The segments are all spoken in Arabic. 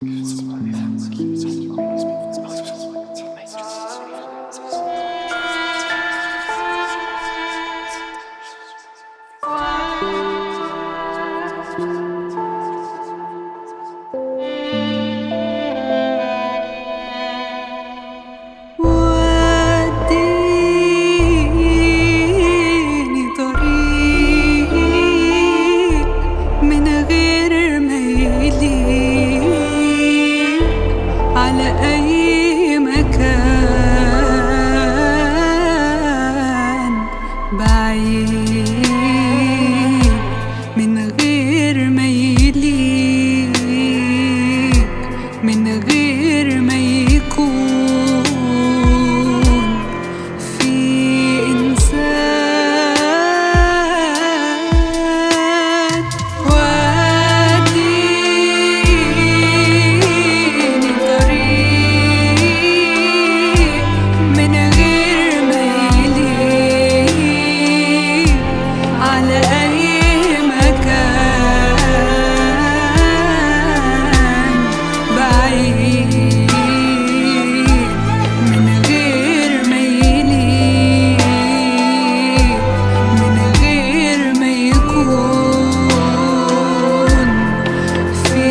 وديني طريق من غير ما يليق على أي مكان بعيد، من غير ما يليق، من غير ما يكون في إنسان. وديني طريق من غير ما يليق على أي مكان بعيد، من غير ما يليق، من غير ما يكون في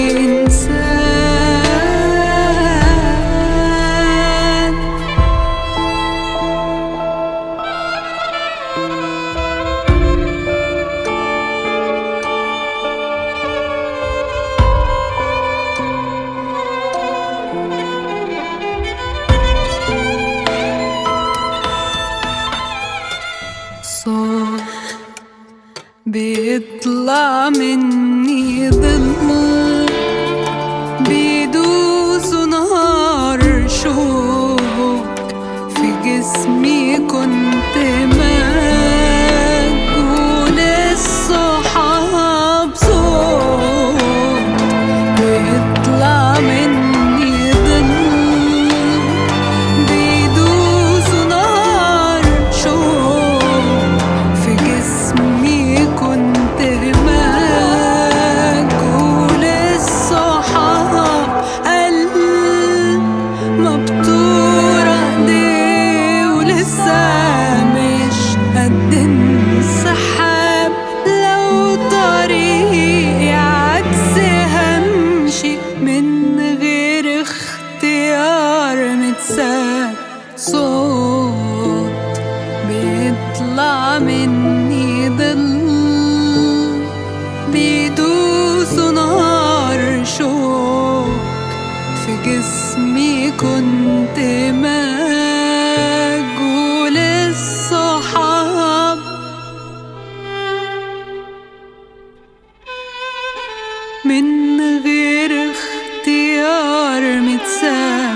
إنسان. صوت بيطلع مني ضل بيدوس نهار شوق في جسمي، كنت مجهول الصحاب. صوت بيطلع مني ضل بيدوس نهار شوق في جسمي، كنت مجهول الصحاب. قلب مبتورة ايديه ولسه مش قد انسحاب. لو طريقي عكس همشي من غير اختيار متساب. صوت بيطلع مني ضل بيدوس نهار شوق في جسمي، كنت مجهول الصحاب. من غير اختيار متساب.